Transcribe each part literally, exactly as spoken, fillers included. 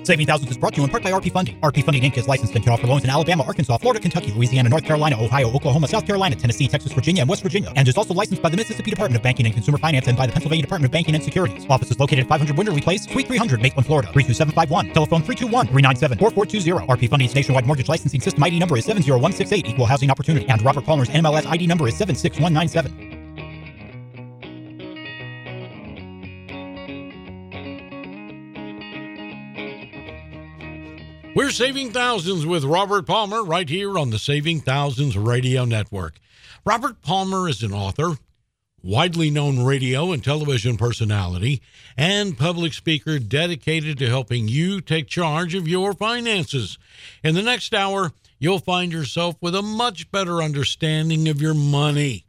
Saving Thousands is brought to you in part by R P Funding. R P Funding Incorporated is licensed and can offer loans in Alabama, Arkansas, Florida, Kentucky, Louisiana, North Carolina, Ohio, Oklahoma, South Carolina, Tennessee, Texas, Virginia, and West Virginia, and is also licensed by the Mississippi Department of Banking and Consumer Finance and by the Pennsylvania Department of Banking and Securities. Office is located at five hundred Winterly Place, Suite three hundred, Maitland, Florida, three two seven five one. Telephone three two one, three nine seven, four four two zero. R P Funding's nationwide mortgage licensing system I D number is seven zero one six eight, Equal Housing Opportunity, and Robert Palmer's N M L S I D number is seven six one nine seven. We're Saving Thousands with Robert Palmer right here on the Saving Thousands Radio Network. Robert Palmer is an author, widely known radio and television personality, and public speaker dedicated to helping you take charge of your finances. In the next hour, you'll find yourself with a much better understanding of your money.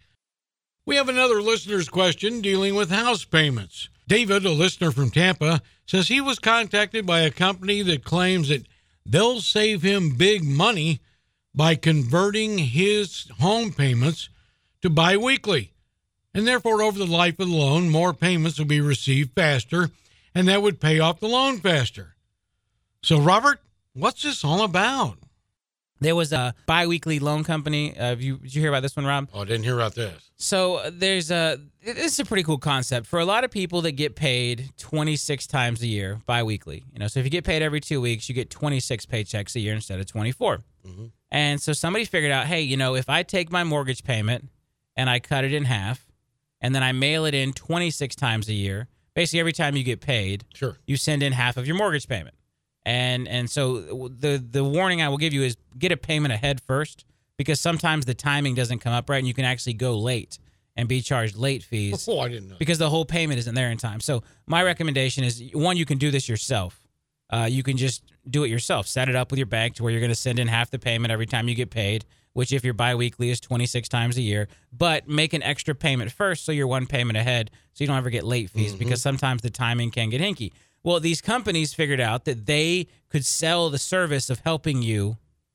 We have another listener's question dealing with house payments. David, a listener from Tampa, says he was contacted by a company that claims that they'll save him big money by converting his home payments to biweekly. And therefore, over the life of the loan, more payments will be received faster, and that would pay off the loan faster. So, Robert, what's this all about? There was a biweekly loan company. Uh, have you, did you hear about this one, Rob? Oh, I didn't hear about this. So uh, there's a, this is a pretty cool concept for a lot of people that get paid twenty-six times a year biweekly. You know, so if you get paid every two weeks, you get twenty-six paychecks a year instead of twenty-four. Mm-hmm. And so somebody figured out, hey, you know, if I take my mortgage payment and I cut it in half, and then I mail it in twenty-six times a year, basically every time you get paid, sure, you send in half of your mortgage payment. And and so the the warning I will give you is get a payment ahead first, because sometimes the timing doesn't come up right, and you can actually go late and be charged late fees. Oh, I didn't know. Because the whole payment isn't there in time. So my recommendation is, one, you can do this yourself. Uh, you can just do it yourself. Set it up with your bank to where you're going to send in half the payment every time you get paid, which if you're biweekly is twenty-six times a year. But make an extra payment first so you're one payment ahead so you don't ever get late fees, mm-hmm. because sometimes the timing can get hinky. Well, these companies figured out that they could sell the service of helping you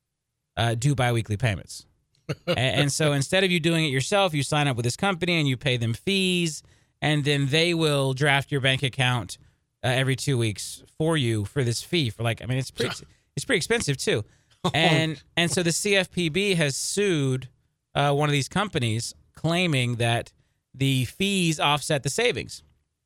uh, do biweekly payments. and, and so instead of you doing it yourself, you sign up with this company and you pay them fees, and then they will draft your bank account uh, every two weeks for you for this fee. For like, I mean, it's pretty, it's pretty expensive too. And and so the C F P B has sued uh, one of these companies, claiming that the fees offset the savings.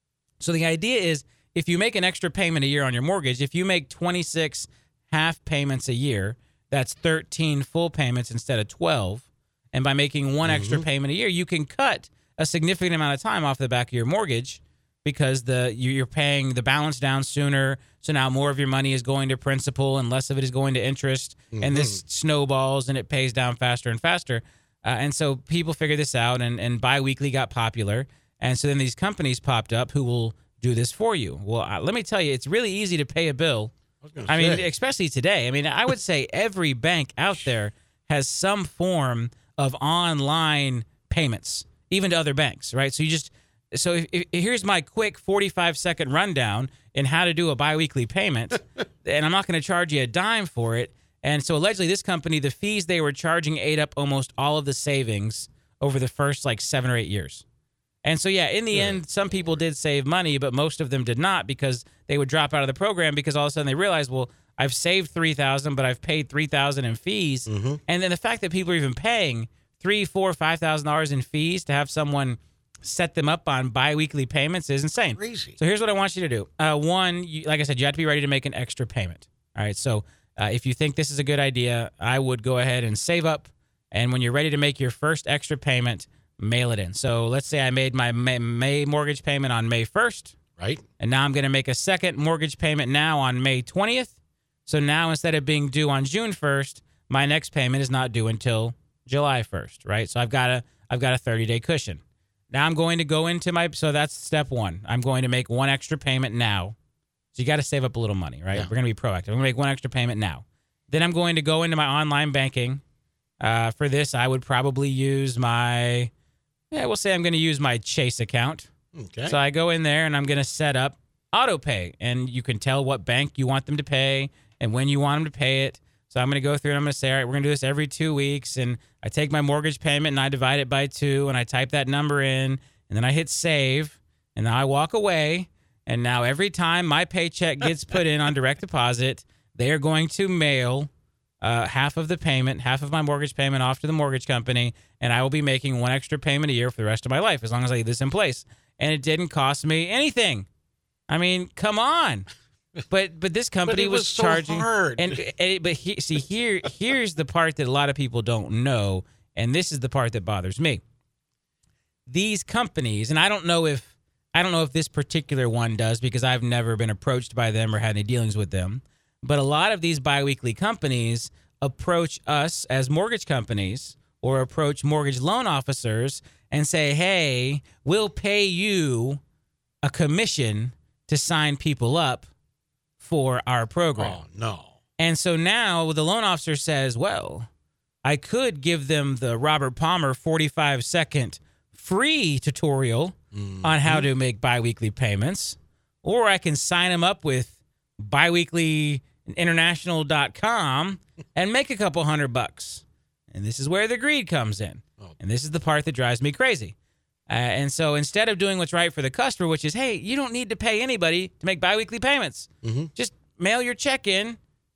So the idea is, if you make an extra payment a year on your mortgage, if you make twenty-six half payments a year, that's thirteen full payments instead of twelve. And by making one mm-hmm. extra payment a year, you can cut a significant amount of time off the back of your mortgage, because the you're paying the balance down sooner. So now more of your money is going to principal and less of it is going to interest. Mm-hmm. And this snowballs and it pays down faster and faster. Uh, and so people figured this out, and, and biweekly got popular. And so then these companies popped up who will do this for you. Well, uh, let me tell you, it's really easy to pay a bill. I, I mean, especially today. I mean, I would say every bank out there has some form of online payments, even to other banks, right? So you just, so if, if, here's my quick forty-five second rundown in how to do a biweekly payment, and I'm not going to charge you a dime for it. And so allegedly this company, the fees they were charging ate up almost all of the savings over the first like seven or eight years. And so, yeah, in the yeah. end, some people did save money, but most of them did not, because they would drop out of the program because all of a sudden they realized, well, I've saved three thousand dollars, but I've paid three thousand dollars in fees. Mm-hmm. And then the fact that people are even paying three thousand dollars, four thousand dollars, five thousand dollars in fees to have someone set them up on biweekly payments is insane. Crazy. So here's what I want you to do. Uh, one, you, like I said, you have to be ready to make an extra payment. All right, so uh, if you think this is a good idea, I would go ahead and save up. And when you're ready to make your first extra payment, mail it in. So let's say I made my May, May mortgage payment on May first. Right. And now I'm going to make a second mortgage payment now on May twentieth. So now instead of being due on June first, my next payment is not due until July first, right? So I've got a I've got a thirty-day cushion. Now I'm going to go into my, so that's step one. I'm going to make one extra payment now. So you got to save up a little money, right? Yeah. We're going to be proactive. I'm going to make one extra payment now. Then I'm going to go into my online banking. Uh, for this, I would probably use my, yeah, we'll say I'm going to use my Chase account. Okay. So I go in there and I'm going to set up auto pay, and you can tell what bank you want them to pay and when you want them to pay it. So I'm going to go through and I'm going to say, all right, we're going to do this every two weeks. And I take my mortgage payment and I divide it by two, and I type that number in, and then I hit save, and then I walk away. And now every time my paycheck gets put in on direct deposit, they are going to mail uh, half of the payment, half of my mortgage payment off to the mortgage company, and I will be making one extra payment a year for the rest of my life as long as I leave this in place. And it didn't cost me anything. I mean, come on. But but this company but it was, was so charging. hard. And, and but he, see here here's the part that a lot of people don't know, and this is the part that bothers me. These companies, and I don't know if I don't know if this particular one does because I've never been approached by them or had any dealings with them. But a lot of these biweekly companies approach us as mortgage companies or approach mortgage loan officers and say, hey, we'll pay you a commission to sign people up for our program. Oh, no. And so now the loan officer says, well, I could give them the Robert Palmer forty-five second free tutorial mm-hmm. on how to make biweekly payments, or I can sign them up with biweekly international dot com and make a couple hundred bucks. And this is where the greed comes in. Oh. And this is the part that drives me crazy. Uh, and so instead of doing what's right for the customer, which is, hey, you don't need to pay anybody to make biweekly payments. Mm-hmm. Just mail your check in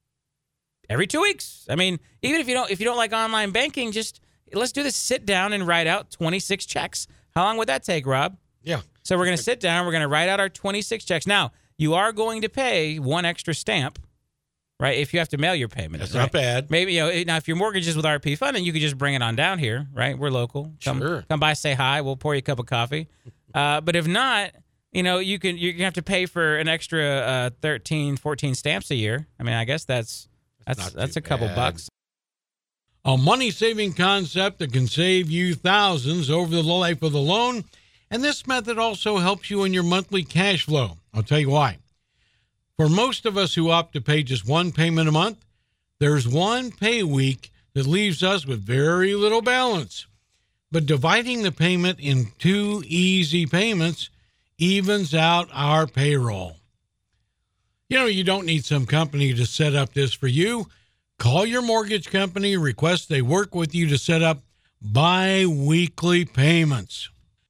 every two weeks. I mean, even if you don't if you don't like online banking, just let's do this. Sit down and write out twenty-six checks. How long would that take, Rob? Yeah. So we're going to sit down. We're going to write out our twenty-six checks. Now, you are going to pay one extra stamp, right, if you have to mail your payment. That's right? not bad. Maybe, you know, now if your mortgage is with R P Funding, you could just bring it on down here, right? We're local. Come, sure. Come by, say hi. We'll pour you a cup of coffee. Uh, but if not, you know, you can you have to pay for an extra uh, thirteen, fourteen stamps a year. I mean, I guess that's that's that's, that's a couple bad. bucks. A money-saving concept that can save you thousands over the life of the loan. And this method also helps you in your monthly cash flow. I'll tell you why. For most of us who opt to pay just one payment a month, there's one pay week that leaves us with very little balance. But dividing the payment in two easy payments evens out our payroll. You know, you don't need some company to set up this for you. Call your mortgage company, request they work with you to set up bi-weekly payments.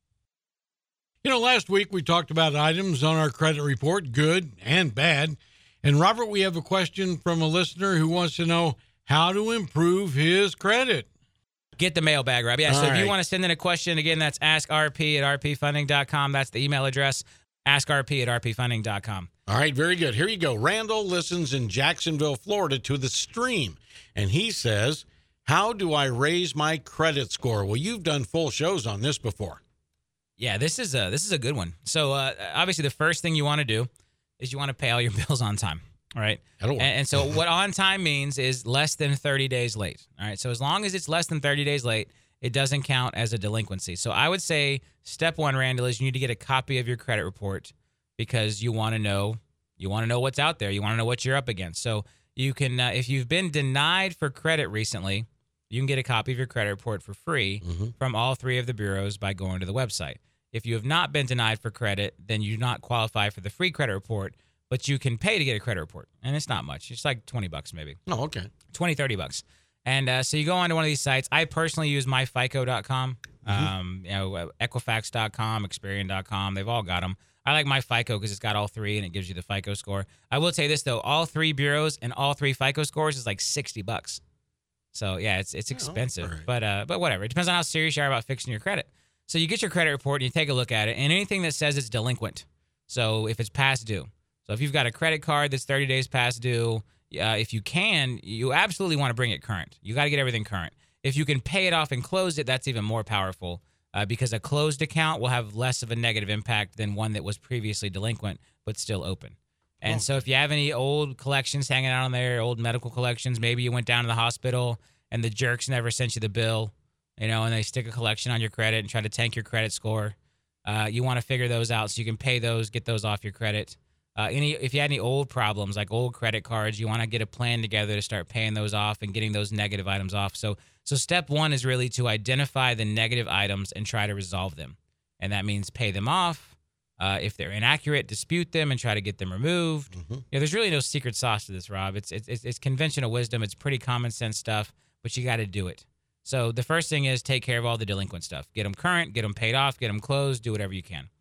You know, last week we talked about items on our credit report, good and bad. And Robert, we have a question from a listener who wants to know how to improve his credit. Get the mailbag, Rob. Yeah, All so if right. you want to send in a question, again, that's ask r p at r p funding dot com. That's the email address, ask r p at r p funding dot com. All right, very good. Here you go. Randall listens in Jacksonville, Florida to the stream. And he says, how do I raise my credit score? Well, you've done full shows on this before. Yeah, this is a this is a good one. So uh, obviously, the first thing you want to do is you want to pay all your bills on time. All right, and, and so what on time means is less than thirty days late. All right, so as long as it's less than thirty days late, it doesn't count as a delinquency. So I would say step one, Randall, is you need to get a copy of your credit report because you want to know you want to know what's out there. You want to know what you're up against. So you can, uh, if you've been denied for credit recently, you can get a copy of your credit report for free mm-hmm. from all three of the bureaus by going to the website. If you have not been denied for credit, then you do not qualify for the free credit report, but you can pay to get a credit report. And it's not much. It's like twenty bucks maybe. Oh, okay. twenty, thirty bucks. And uh, so you go onto one of these sites. I personally use my fico dot com, mm-hmm. um, you know, Equifax dot com, Experian dot com. They've all got them. I like my FICO because it's got all three and it gives you the FICO score. I will tell you this, though. All three bureaus and all three FICO scores is like sixty bucks. So, yeah, it's it's expensive. Oh, right. But uh, but whatever. It depends on how serious you are about fixing your credit. So you get your credit report and you take a look at it, and anything that says it's delinquent. So if it's past due. So if you've got a credit card that's thirty days past due, uh, if you can, you absolutely want to bring it current. You got to get everything current. If you can pay it off and close it, that's even more powerful uh, because a closed account will have less of a negative impact than one that was previously delinquent but still open. And oh. so if you have any old collections hanging out on there, old medical collections, maybe you went down to the hospital and the jerks never sent you the bill, you know, and they stick a collection on your credit and try to tank your credit score. Uh, you want to figure those out so you can pay those, get those off your credit. Uh, any if you had any old problems like old credit cards, you want to get a plan together to start paying those off and getting those negative items off. So so step one is really to identify the negative items and try to resolve them. And that means pay them off. Uh, if they're inaccurate, dispute them and try to get them removed. Mm-hmm. You know, there's really no secret sauce to this, Rob. It's, it's, it's conventional wisdom. It's pretty common sense stuff, but you got to do it. So the first thing is take care of all the delinquent stuff. Get them current, get them paid off, get them closed, do whatever you can.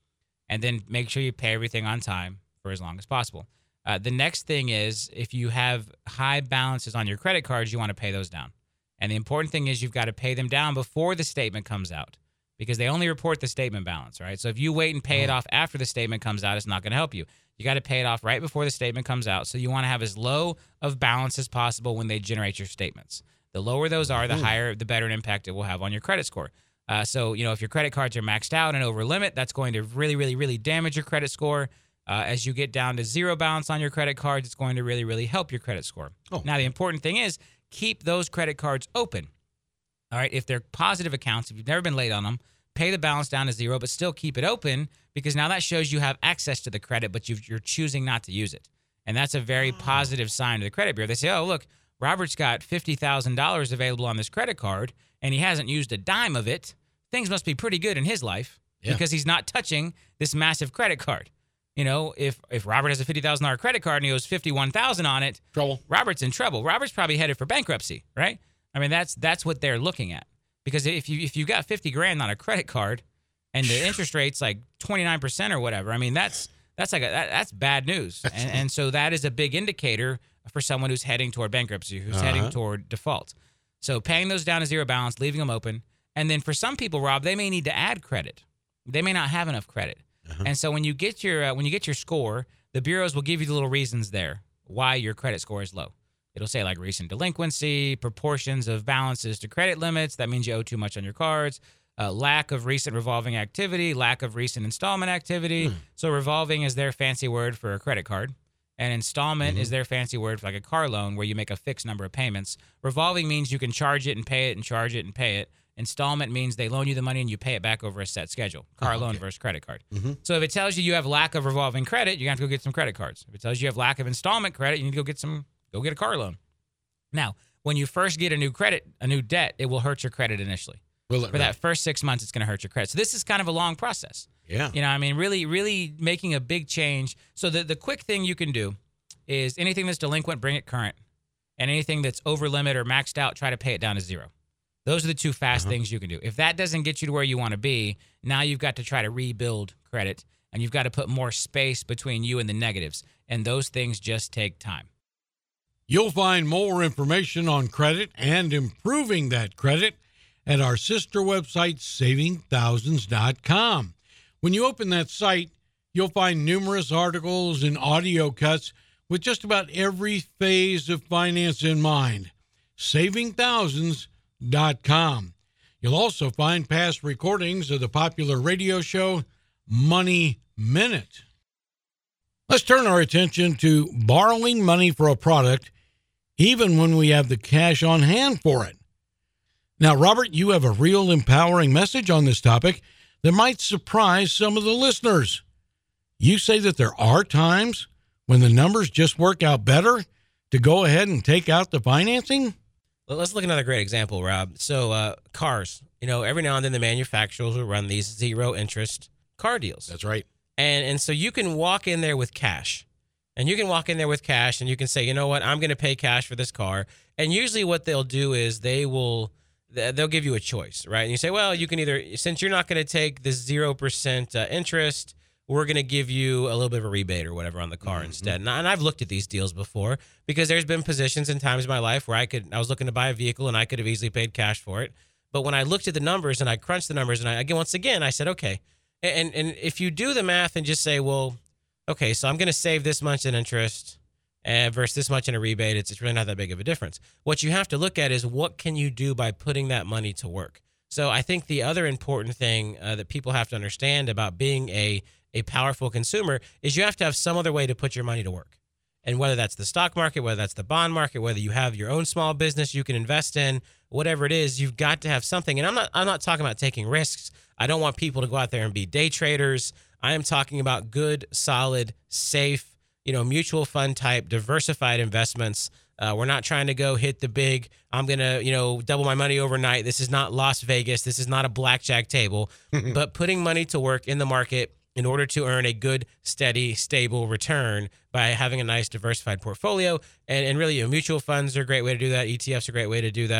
and then make sure you pay everything on time for as long as possible. Uh, the next thing is if you have high balances on your credit cards, you want to pay those down. And the important thing is you've got to pay them down before the statement comes out, because they only report the statement balance, right? So if you wait and pay it off after the statement comes out, it's not going to help you. You got to pay it off right before the statement comes out. So you want to have as low of balance as possible when they generate your statements. The lower those are, the higher, the better an impact it will have on your credit score. Uh, so, you know, if your credit cards are maxed out and over limit, that's going to really, really, really damage your credit score. Uh, as you get down to zero balance on your credit cards, it's going to really, really help your credit score. Oh. Now, the important thing is keep those credit cards open. All right, if they're positive accounts, if you've never been late on them, pay the balance down to zero, but still keep it open, because now that shows you have access to the credit, but you've, you're choosing not to use it. And that's a very oh. positive sign to the credit bureau. They say, oh, look, Robert's got fifty thousand dollars available on this credit card, and he hasn't used a dime of it. Things must be pretty good in his life yeah. because he's not touching this massive credit card. You know, if if Robert has a fifty thousand dollars credit card and he owes fifty-one thousand dollars on it, trouble. Robert's in trouble. Robert's probably headed for bankruptcy, right? I mean, that's that's what they're looking at. Because if you if you got fifty grand on a credit card and the interest rate's like twenty-nine percent or whatever, I mean, that's that's like a, that, that's bad news. And, and so that is a big indicator for someone who's heading toward bankruptcy, who's uh-huh. heading toward default. So paying those down to zero balance, leaving them open. And then for some people, Rob, they may need to add credit. They may not have enough credit. Uh-huh. And so when you get your uh, when you get your score, the bureaus will give you the little reasons there why your credit score is low. It'll say like recent delinquency, proportions of balances to credit limits. That means you owe too much on your cards. Uh, lack of recent revolving activity, lack of recent installment activity. Hmm. So revolving is their fancy word for a credit card. And installment mm-hmm. is their fancy word for like a car loan where you make a fixed number of payments. Revolving means you can charge it and pay it and charge it and pay it. Installment means they loan you the money and you pay it back over a set schedule. Car oh, okay. loan versus credit card. Mm-hmm. So if it tells you you have lack of revolving credit, you have to go get some credit cards. If it tells you you have lack of installment credit, you need to go get some, go get a car loan. Now, when you first get a new credit, a new debt, it will hurt your credit initially. Will it, For right? that first six months, it's going to hurt your credit. So this is kind of a long process. Yeah. You know, I mean, really, really making a big change. So the, the quick thing you can do is anything that's delinquent, bring it current. And anything that's over limit or maxed out, try to pay it down to zero. Those are the two fast uh-huh. things you can do. If that doesn't get you to where you want to be, now you've got to try to rebuild credit, and you've got to put more space between you and the negatives. And those things just take time. You'll find more information on credit and improving that credit at our sister website, saving thousands dot com. When you open that site, you'll find numerous articles and audio cuts with just about every phase of finance in mind. saving thousands dot com. You'll also find past recordings of the popular radio show Money Minute. Let's turn our attention to borrowing money for a product, even when we have the cash on hand for it. Now, Robert, you have a real empowering message on this topic that might surprise some of the listeners. You say that there are times when the numbers just work out better to go ahead and take out the financing? Well, let's look at another great example, Rob. So uh, cars, you know, every now and then the manufacturers will run these zero interest car deals. That's right. And and so you can walk in there with cash. And you can walk in there with cash and you can say, you know what, I'm going to pay cash for this car. And usually what they'll do is they will, they'll give you a choice, right? And you say, well, you can either, since you're not going to take this zero percent uh, interest, we're going to give you a little bit of a rebate or whatever on the car mm-hmm. instead. And, and I've looked at these deals before because there's been positions and times in my life where I could, I was looking to buy a vehicle and I could have easily paid cash for it. But when I looked at the numbers and I crunched the numbers and I, again, once again, I said, okay. And, and if you do the math and just say, well, okay, so I'm going to save this much in interest uh, versus this much in a rebate, it's, it's really not that big of a difference. What you have to look at is what can you do by putting that money to work? So I think the other important thing uh, that people have to understand about being a a powerful consumer is you have to have some other way to put your money to work. And whether that's the stock market, whether that's the bond market, whether you have your own small business you can invest in, whatever it is, you've got to have something. And I'm not I'm not talking about taking risks. I don't want people to go out there and be day traders. I am talking about good, solid, safe, you know, mutual fund type, diversified investments. Uh, we're not trying to go hit the big, I'm going to, you know, double my money overnight. This is not Las Vegas. This is not a blackjack table. But putting money to work in the market in order to earn a good, steady, stable return by having a nice diversified portfolio. And, and really, you know, mutual funds are a great way to do that. E T Fs are a great way to do that.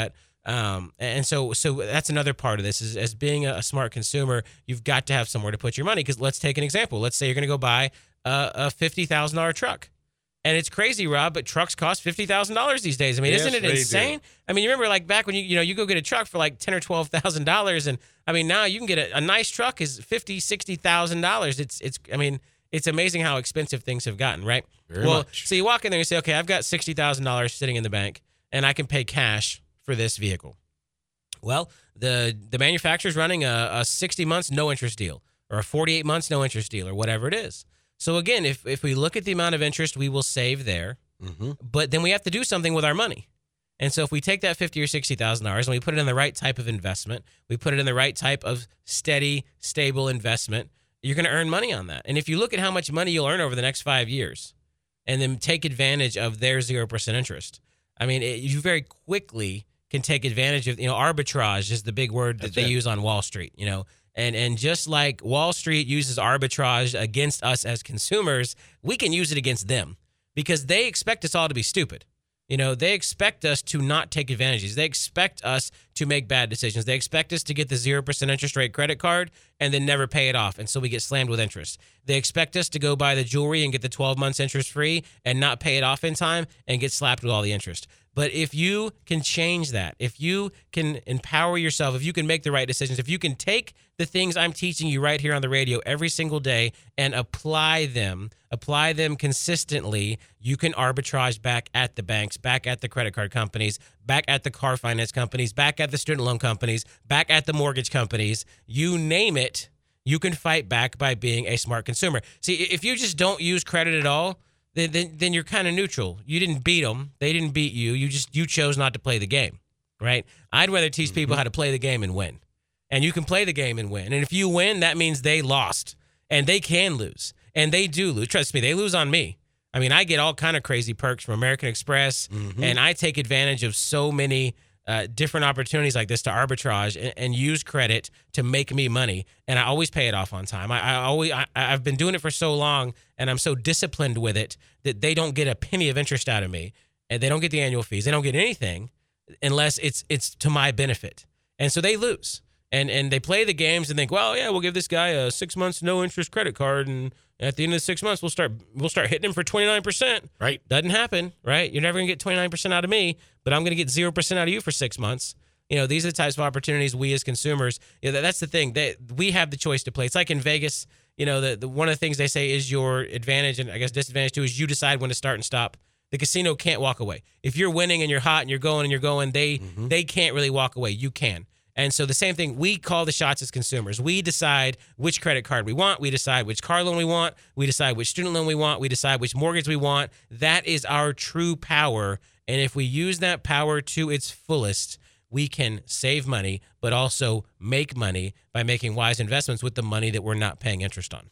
Um, and so, so that's another part of this is as being a, a smart consumer, you've got to have somewhere to put your money. Because let's take an example. Let's say you're going to go buy a, a fifty thousand dollars truck. And it's crazy, Rob, but trucks cost fifty thousand dollars these days. I mean, Yes, isn't it they insane? do. I mean, you remember like back when you, you know, you go get a truck for like ten or twelve thousand dollars. And I mean, now you can get a, a nice truck is fifty, sixty thousand dollars. It's, it's, I mean, it's amazing how expensive things have gotten, right? Very well, much. so you walk in there and you say, okay, I've got sixty thousand dollars sitting in the bank and I can pay cash for this vehicle. Well, the the manufacturer's running a, a sixty months no interest deal or a forty-eight months no interest deal or whatever it is. So again, if if we look at the amount of interest we will save there, Mm-hmm. but then we have to do something with our money. And so if we take that fifty or sixty thousand dollars and we put it in the right type of investment, we put it in the right type of steady, stable investment, you're going to earn money on that. And if you look at how much money you'll earn over the next five years and then take advantage of their zero percent interest, I mean, it, you very quickly can take advantage of, you know, arbitrage is the big word that That's they it. use on Wall Street, you know. And and just like Wall Street uses arbitrage against us as consumers, we can use it against them because they expect us all to be stupid. You know, they expect us to not take advantages. They expect us to make bad decisions. They expect us to get the zero percent interest rate credit card and then never pay it off. And so we get slammed with interest. They expect us to go buy the jewelry and get the twelve months interest free and not pay it off in time and get slapped with all the interest. But if you can change that, if you can empower yourself, if you can make the right decisions, if you can take the things I'm teaching you right here on the radio every single day and apply them, apply them consistently, you can arbitrage back at the banks, back at the credit card companies, back at the car finance companies, back at the student loan companies, back at the mortgage companies. You name it, you can fight back by being a smart consumer. See, if you just don't use credit at all, then then, then you're kind of neutral. You didn't beat them. They didn't beat you. You just you chose not to play the game, right? I'd rather teach people how to play the game and win. And you can play the game and win. And if you win, that means they lost. And they can lose. And they do lose. Trust me, they lose on me. I mean, I get all kind of crazy perks from American Express, Mm-hmm. and I take advantage of so many uh, different opportunities like this to arbitrage and, and use credit to make me money. And I always pay it off on time. I, I always, I, I've been doing it for so long, and I'm so disciplined with it that they don't get a penny of interest out of me, and they don't get the annual fees. They don't get anything unless it's it's to my benefit. And so they lose. And and they play the games and think, well, yeah, we'll give this guy a six months no interest credit card, and at the end of the six months, we'll start we'll start hitting him for twenty-nine percent. Right. Doesn't happen, right? You're never gonna get twenty-nine percent out of me, but I'm gonna get zero percent out of you for six months. You know, these are the types of opportunities we as consumers. You know, that's the thing that we have the choice to play. It's like in Vegas. You know, the, the one of the things they say is your advantage, and I guess disadvantage too, is you decide when to start and stop. The casino can't walk away. If you're winning and you're hot and you're going and you're going, they Mm-hmm. they can't really walk away. You can. And so the same thing, we call the shots as consumers. We decide which credit card we want. We decide which car loan we want. We decide which student loan we want. We decide which mortgage we want. That is our true power. And if we use that power to its fullest, we can save money, but also make money by making wise investments with the money that we're not paying interest on.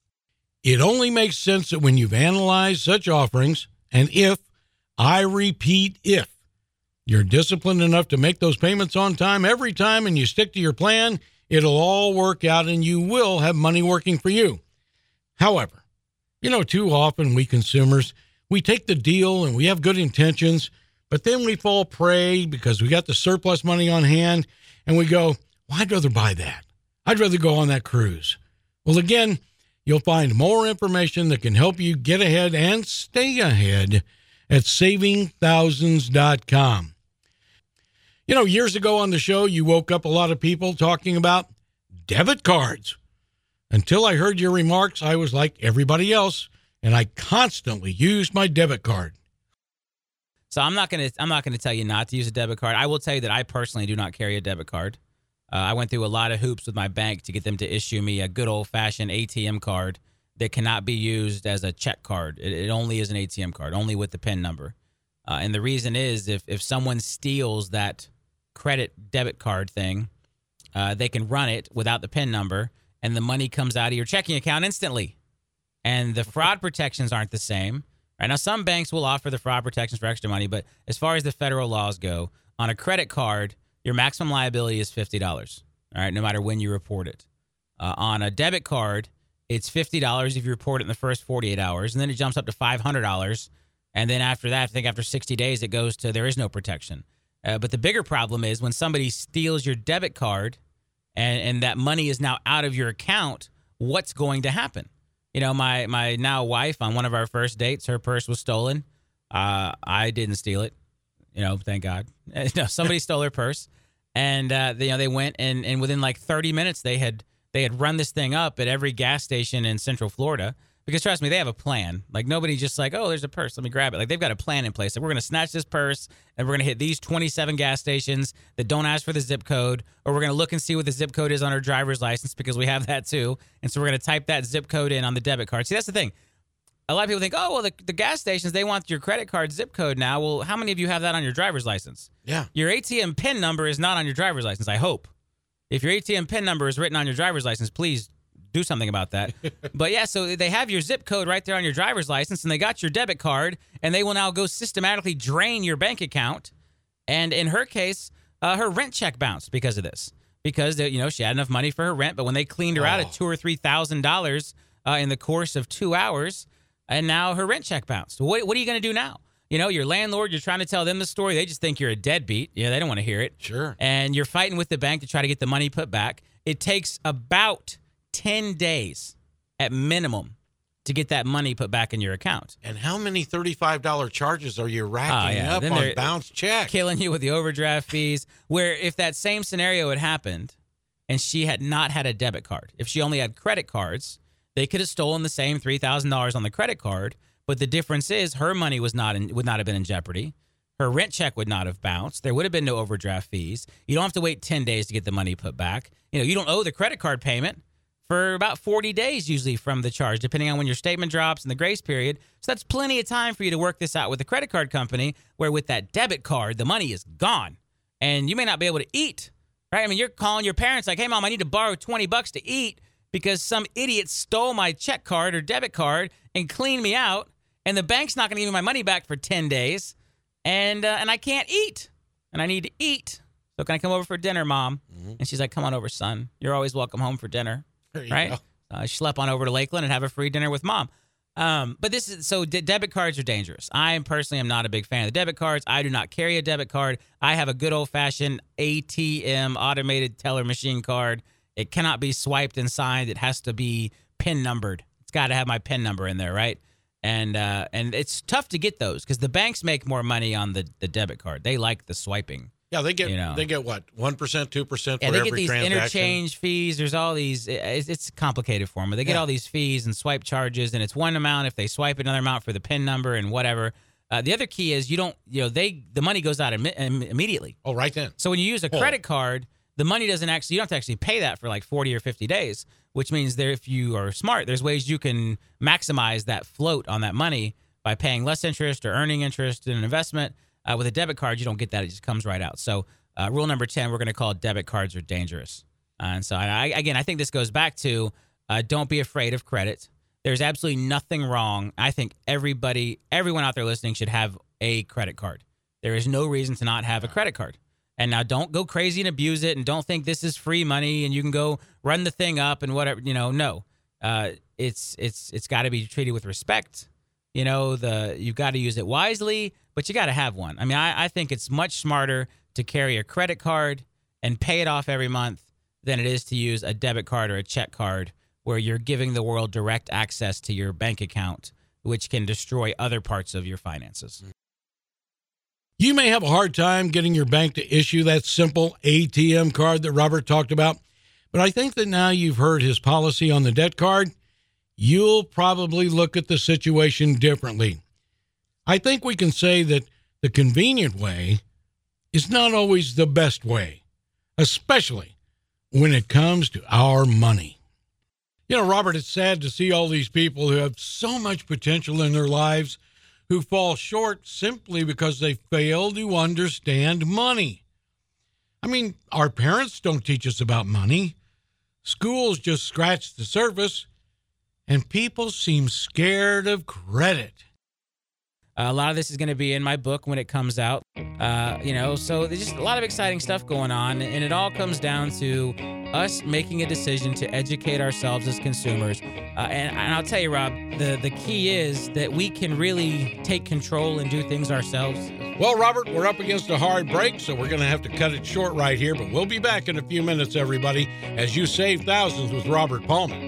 It only makes sense that when you've analyzed such offerings, and if, I repeat, if, you're disciplined enough to make those payments on time every time and you stick to your plan, it'll all work out and you will have money working for you. However, you know, too often we consumers, we take the deal and we have good intentions, but then we fall prey because we got the surplus money on hand and we go, well, I'd rather buy that. I'd rather go on that cruise. Well, again, you'll find more information that can help you get ahead and stay ahead at saving thousands dot com. You know, years ago on the show, you woke up a lot of people talking about debit cards. Until I heard your remarks, I was like everybody else, and I constantly used my debit card. So I'm not gonna I'm not gonna tell you not to use a debit card. I will tell you that I personally do not carry a debit card. Uh, I went through a lot of hoops with my bank to get them to issue me a good old fashioned A T M card that cannot be used as a check card. It, it only is an A T M card, only with the PIN number. Uh, and the reason is if if someone steals that credit debit card thing, uh, they can run it without the PIN number, and the money comes out of your checking account instantly. And the fraud protections aren't the same. Right now, some banks will offer the fraud protections for extra money, but as far as the federal laws go, on a credit card, your maximum liability is fifty dollars, all right, no matter when you report it. Uh, on a debit card, it's fifty dollars if you report it in the first forty-eight hours, and then it jumps up to five hundred dollars. And then after that, I think after sixty days, it goes to there is no protection. Uh, but the bigger problem is when somebody steals your debit card and, and that money is now out of your account, what's going to happen? You know, my, my now wife, on one of our first dates, her purse was stolen. Uh, I didn't steal it. You know, thank God. No, somebody stole her purse. And, uh, they, you know, they went and, and within like thirty minutes, they had they had run this thing up at every gas station in Central Florida. Because trust me, they have a plan. Like nobody just like, oh, there's a purse, let me grab it. Like they've got a plan in place. Like we're going to snatch this purse and we're going to hit these twenty-seven gas stations that don't ask for the zip code, or we're going to look and see what the zip code is on our driver's license because we have that too. And so we're going to type that zip code in on the debit card. See, that's the thing. A lot of people think, oh, well, the, the gas stations, they want your credit card zip code now. Well, how many of you have that on your driver's license? Yeah. Your A T M PIN number is not on your driver's license, I hope. If your A T M PIN number is written on your driver's license, please do something about that. But yeah, so they have your zip code right there on your driver's license, and they got your debit card, and they will now go systematically drain your bank account. And in her case, uh, her rent check bounced because of this. Because, you know, she had enough money for her rent, but when they cleaned her oh. out at two or three thousand dollars uh, in the course of two hours, and now her rent check bounced. What, what are you going to do now? You know, your landlord, you're trying to tell them the story. They just think you're a deadbeat. Yeah, they don't want to hear it. Sure. And you're fighting with the bank to try to get the money put back. It takes about ten days at minimum to get that money put back in your account. And how many thirty-five dollars charges are you racking oh, yeah. up then on bounce checks? Killing you with the overdraft fees. Where if that same scenario had happened and she had not had a debit card, if she only had credit cards, they could have stolen the same three thousand dollars on the credit card. But the difference is her money was not in, would not have been in jeopardy. Her rent check would not have bounced. There would have been no overdraft fees. You don't have to wait ten days to get the money put back. You know, you don't owe the credit card payment for about forty days usually from the charge, depending on when your statement drops and the grace period. So that's plenty of time for you to work this out with the credit card company, where with that debit card, the money is gone. And you may not be able to eat, right? I mean, you're calling your parents like, hey, Mom, I need to borrow twenty bucks to eat because some idiot stole my check card or debit card and cleaned me out, and the bank's not going to give me my money back for ten days, and uh, and I can't eat, and I need to eat. So can I come over for dinner, Mom? Mm-hmm. And she's like, come on over, son. You're always welcome home for dinner. Right? Uh, schlep on over to Lakeland and have a free dinner with Mom. Um, but this is so de- debit cards are dangerous. I personally am not a big fan of the debit cards. I do not carry a debit card. I have a good old fashioned A T M, automated teller machine card. It cannot be swiped and signed. It has to be PIN numbered. It's got to have my PIN number in there, right? And uh, and it's tough to get those because the banks make more money on the, the debit card. They like the swiping. Yeah, they get you know. they get what, one percent, two percent for yeah, they every get these transaction. interchange fees. There's all these. It's, it's complicated for them. But they get Yeah. all these fees and swipe charges, and it's one amount if they swipe another amount for the PIN number and whatever. Uh, the other key is you don't. You know, they the money goes out Im- im- immediately. Oh, right then. So when you use a Oh. credit card, the money doesn't actually. You don't have to actually pay that for like forty or fifty days, which means there, if you are smart, there's ways you can maximize that float on that money by paying less interest or earning interest in an investment. Uh, with a debit card, you don't get that; it just comes right out. So. Uh, rule number ten, we're going to call debit cards are dangerous. Uh, and so, I, again, I think this goes back to uh, don't be afraid of credit. There's absolutely nothing wrong. I think everybody, everyone out there listening should have a credit card. There is no reason to not have a credit card. And now don't go crazy and abuse it and don't think this is free money and you can go run the thing up and whatever. You know, no. Uh, it's it's it's got to be treated with respect. You know, the you've got to use it wisely, but you got to have one. I mean, I, I think it's much smarter to carry a credit card and pay it off every month than it is to use a debit card or a check card where you're giving the world direct access to your bank account, which can destroy other parts of your finances. You may have a hard time getting your bank to issue that simple A T M card that Robert talked about, but I think that now you've heard his policy on the debt card, you'll probably look at the situation differently. I think we can say that the convenient way is not always the best way, especially when it comes to our money. You know, Robert, it's sad to see all these people who have so much potential in their lives who fall short simply because they fail to understand money. I mean, our parents don't teach us about money. Schools just scratch the surface, and people seem scared of credit. Uh, a lot of this is going to be in my book when it comes out. Uh, you know, so there's just a lot of exciting stuff going on, and it all comes down to us making a decision to educate ourselves as consumers. Uh, and, and I'll tell you, Rob, the, the key is that we can really take control and do things ourselves. Well, Robert, we're up against a hard break, so we're going to have to cut it short right here, but we'll be back in a few minutes, everybody, as you save thousands with Robert Palmer.